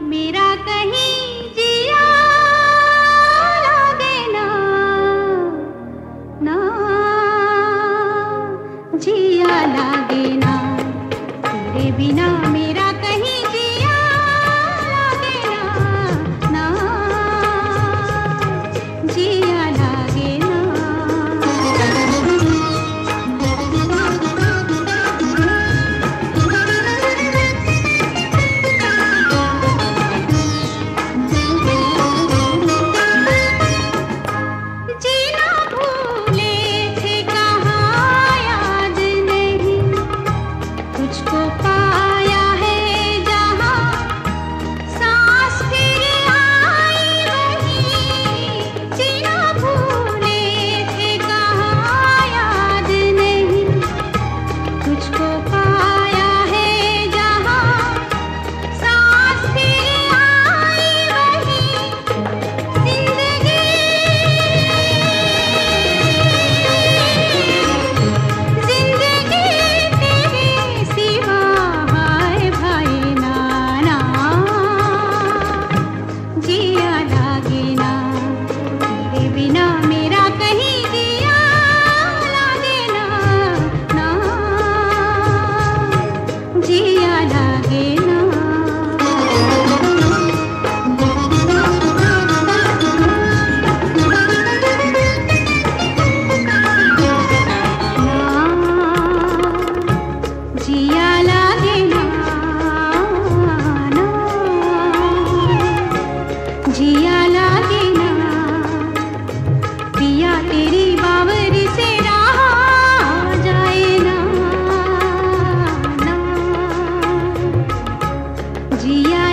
मेरा कहीं जिया लागे ना, ना जिया लागे ना, तेरे बिना मेरा कहीं जिया लागे ना, ना जिया लागे ना। जीना भूले थे कहाँ याद नहीं, तुझको पाया है जहाँ सांस फिर आई वहीं। जीना भूले थे कहाँ याद नहीं, तुझको पाया है जहाँ सांस फिर आई वहीं। जिंदगी तेरे सिवा हाय भाई नाना, जिया लागे ना, तेरे बिना मेरा कहीं जिया लागे ना, ना जिया लागे ना। जिया लागे ना, ना जिया लागे ना, पिया तेरी बावरी से रहा जाए ना, ना जिया